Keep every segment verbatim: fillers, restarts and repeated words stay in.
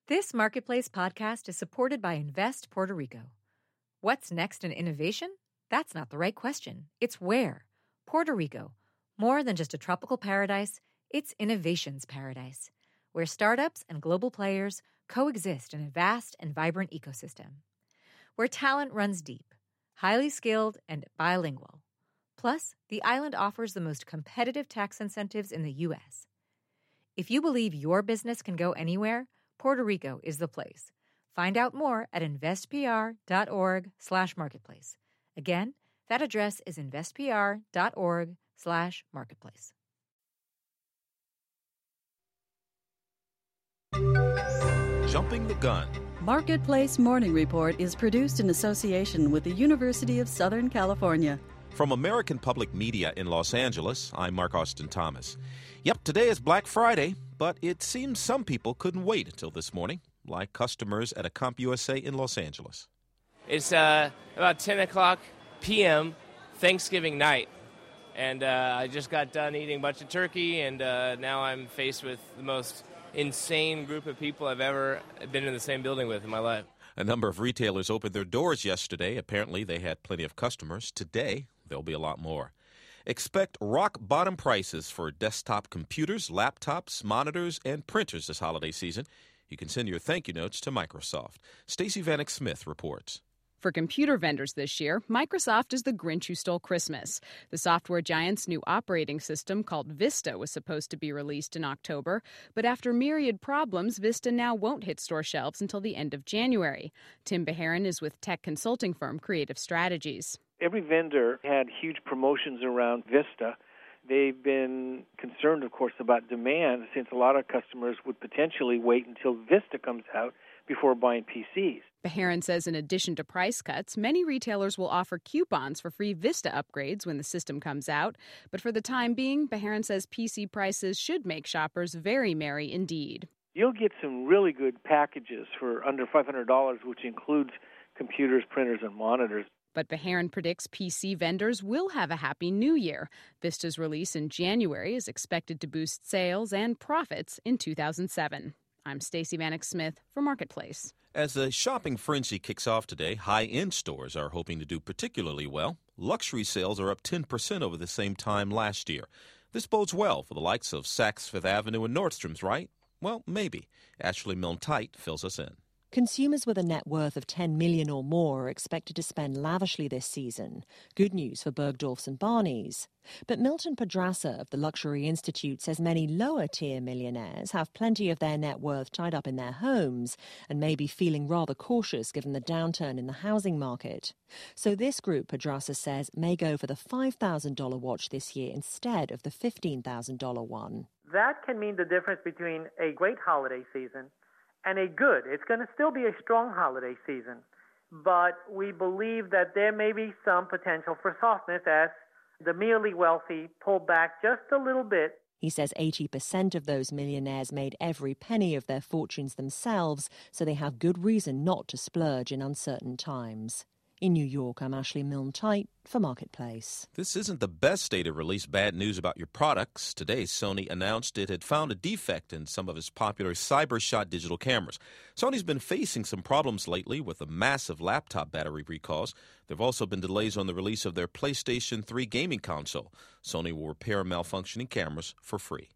This Marketplace podcast is supported by Invest Puerto Rico. What's next in innovation? That's not the right question. It's where. Puerto Rico. More than just a tropical paradise, it's innovation's paradise, where startups and global players coexist in a vast and vibrant ecosystem. Where talent runs deep, highly skilled, and bilingual. Plus, the island offers the most competitive tax incentives in the U S. If you believe your business can go anywhere, Puerto Rico is the place. Find out more at investpr.org slash marketplace. Again, that address is investpr.org slash marketplace. Jumping the gun. Marketplace Morning Report is produced in association with the University of Southern California. From American Public Media in Los Angeles, I'm Mark Austin Thomas. Yep, today is Black Friday, but it seems some people couldn't wait until this morning, like customers at a CompUSA in Los Angeles. It's uh, about ten o'clock p.m. Thanksgiving night, and uh, I just got done eating a bunch of turkey, and uh, now I'm faced with the most insane group of people I've ever been in the same building with in my life. A number of retailers opened their doors yesterday. Apparently, they had plenty of customers. Today, there'll be a lot more. Expect rock-bottom prices for desktop computers, laptops, monitors, and printers this holiday season. You can send your thank you notes to Microsoft. Stacey Vanek Smith reports. For computer vendors this year, Microsoft is the Grinch who stole Christmas. The software giant's new operating system, called Vista, was supposed to be released in October, but after myriad problems, Vista now won't hit store shelves until the end of January. Tim Beharin is with tech consulting firm Creative Strategies. Every vendor had huge promotions around Vista. They've been concerned, of course, about demand, since a lot of customers would potentially wait until Vista comes out before buying P Cs. Beharin says in addition to price cuts, many retailers will offer coupons for free Vista upgrades when the system comes out. But for the time being, Beharin says P C prices should make shoppers very merry indeed. You'll get some really good packages for under five hundred dollars, which includes computers, printers, and monitors. But Beharin predicts P C vendors will have a happy new year. Vista's release in January is expected to boost sales and profits in two thousand seven. I'm Stacey Vanek Smith for Marketplace. As the shopping frenzy kicks off today, high-end stores are hoping to do particularly well. Luxury sales are up ten percent over the same time last year. This bodes well for the likes of Saks Fifth Avenue and Nordstrom's, right? Well, maybe. Ashley Milne-Tite fills us in. Consumers with a net worth of ten million dollars or more are expected to spend lavishly this season. Good news for Bergdorf's and Barney's. But Milton Pedraza of the Luxury Institute says many lower-tier millionaires have plenty of their net worth tied up in their homes and may be feeling rather cautious given the downturn in the housing market. So this group, Pedraza says, may go for the five thousand dollars watch this year instead of the fifteen thousand dollars one. That can mean the difference between a great holiday season and a good. It's going to still be a strong holiday season, but we believe that there may be some potential for softness as the merely wealthy pull back just a little bit. He says eighty percent of those millionaires made every penny of their fortunes themselves, so they have good reason not to splurge in uncertain times. In New York, I'm Ashley Milne-Tite for Marketplace. This isn't the best day to release bad news about your products. Today, Sony announced it had found a defect in some of its popular CyberShot digital cameras. Sony's been facing some problems lately with the massive laptop battery recalls. There have also been delays on the release of their PlayStation three gaming console. Sony will repair malfunctioning cameras for free.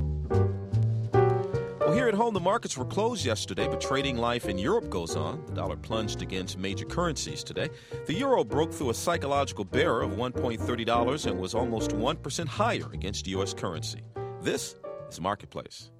Well, here at home, the markets were closed yesterday, but trading life in Europe goes on. The dollar plunged against major currencies today. The euro broke through a psychological barrier of one point three zero dollars and was almost one percent higher against U S currency. This is Marketplace.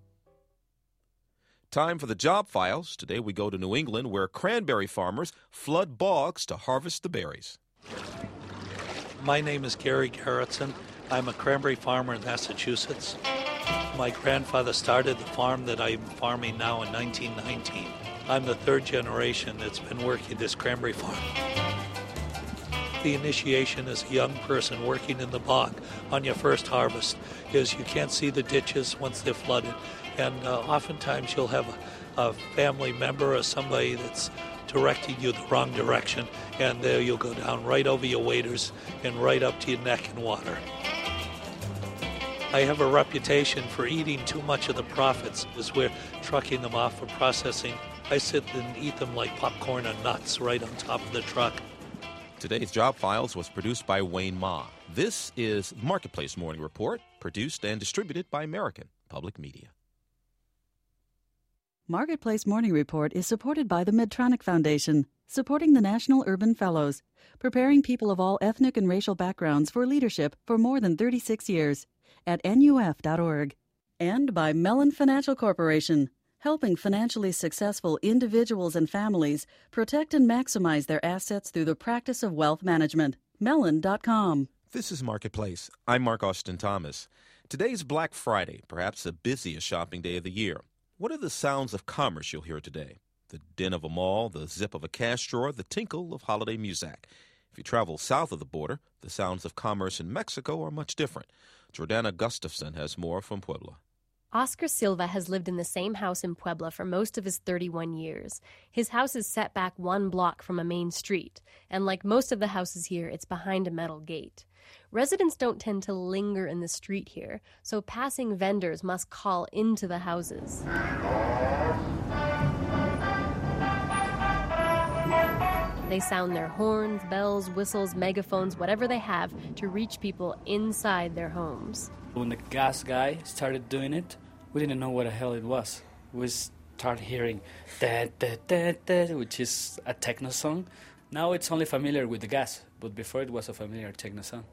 Time for the job files. Today we go to New England, where cranberry farmers flood bogs to harvest the berries. My name is Gary Garrettson. I'm a cranberry farmer in Massachusetts. My grandfather started the farm that I'm farming now in nineteen nineteen. I'm the third generation that's been working this cranberry farm. The initiation as a young person working in the bog on your first harvest is you can't see the ditches once they're flooded. And uh, oftentimes you'll have a, a family member or somebody that's directing you the wrong direction, and there you'll go down right over your waders and right up to your neck in water. I have a reputation for eating too much of the profits as we're trucking them off for processing. I sit and eat them like popcorn and nuts right on top of the truck. Today's Job Files was produced by Wayne Ma. This is Marketplace Morning Report, produced and distributed by American Public Media. Marketplace Morning Report is supported by the Medtronic Foundation, supporting the National Urban Fellows, preparing people of all ethnic and racial backgrounds for leadership for more than thirty-six years at N U F dot org. And by Mellon Financial Corporation, helping financially successful individuals and families protect and maximize their assets through the practice of wealth management. Mellon dot com. This is Marketplace. I'm Mark Austin Thomas. Today's Black Friday, perhaps the busiest shopping day of the year. What are the sounds of commerce you'll hear today? The din of a mall, the zip of a cash drawer, the tinkle of holiday music. If you travel south of the border, the sounds of commerce in Mexico are much different. Jordana Gustafson has more from Puebla. Oscar Silva has lived in the same house in Puebla for most of his thirty-one years. His house is set back one block from a main street, and like most of the houses here, it's behind a metal gate. Residents don't tend to linger in the street here, so passing vendors must call into the houses. They sound their horns, bells, whistles, megaphones, whatever they have to reach people inside their homes. When the gas guy started doing it, we didn't know what the hell it was. We started hearing da da da da, which is a techno song. Now it's only familiar with the gas, but before it was a familiar techno song.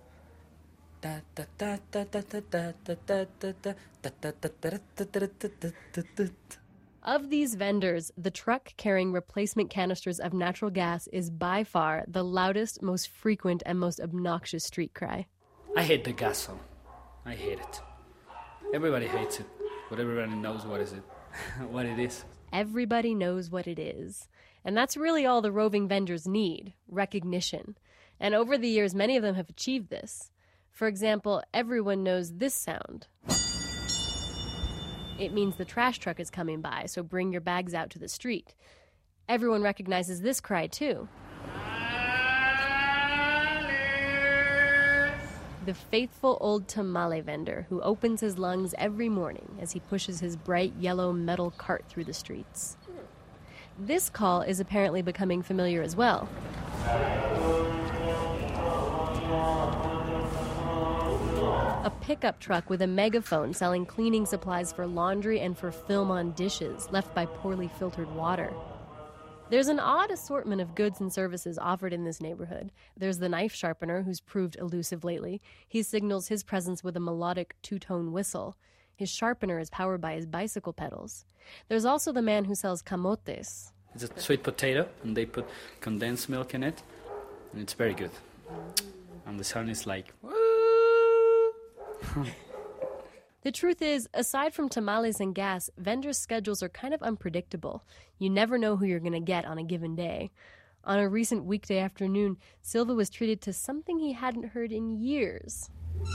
Of these vendors, the truck carrying replacement canisters of natural gas is by far the loudest, most frequent, and most obnoxious street cry. I hate the gas song. I hate it. Everybody hates it, but everybody knows what is it, what it is. Everybody knows what it is. And that's really all the roving vendors need, recognition. And over the years, many of them have achieved this. For example, everyone knows this sound. It means the trash truck is coming by, so bring your bags out to the street. Everyone recognizes this cry, too. The faithful old tamale vendor who opens his lungs every morning as he pushes his bright yellow metal cart through the streets. This call is apparently becoming familiar as well. A pickup truck with a megaphone selling cleaning supplies for laundry and for film on dishes left by poorly filtered water. There's an odd assortment of goods and services offered in this neighborhood. There's the knife sharpener, who's proved elusive lately. He signals his presence with a melodic two-tone whistle. His sharpener is powered by his bicycle pedals. There's also the man who sells camotes. It's a sweet potato, and they put condensed milk in it, and it's very good. And the sound is like... The truth is, aside from tamales and gas, vendors' schedules are kind of unpredictable. You never know who you're going to get on a given day. On a recent weekday afternoon, Silva was treated to something he hadn't heard in years.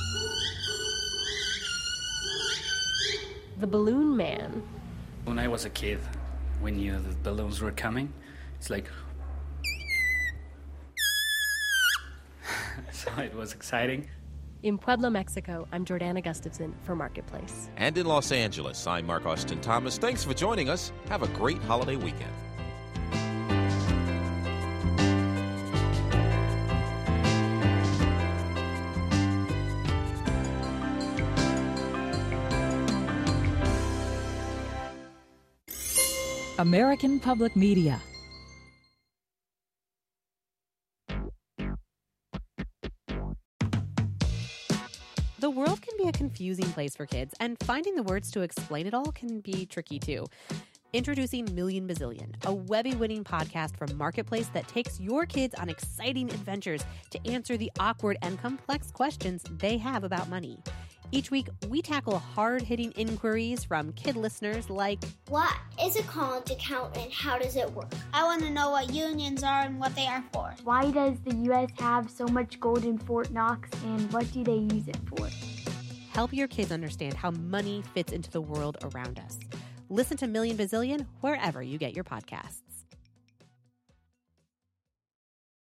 The Balloon Man. When I was a kid, we knew that balloons were coming. It's like... so it was exciting. In Puebla, Mexico, I'm Jordana Gustafson for Marketplace. And in Los Angeles, I'm Mark Austin Thomas. Thanks for joining us. Have a great holiday weekend. American Public Media. The world can be a confusing place for kids, and finding the words to explain it all can be tricky too. Introducing Million Bazillion, a Webby-winning podcast from Marketplace that takes your kids on exciting adventures to answer the awkward and complex questions they have about money. Each week, we tackle hard-hitting inquiries from kid listeners like, what is a college account and how does it work? I want to know what unions are and what they are for. Why does the U S have so much gold in Fort Knox and what do they use it for? Help your kids understand how money fits into the world around us. Listen to Million Bazillion wherever you get your podcasts.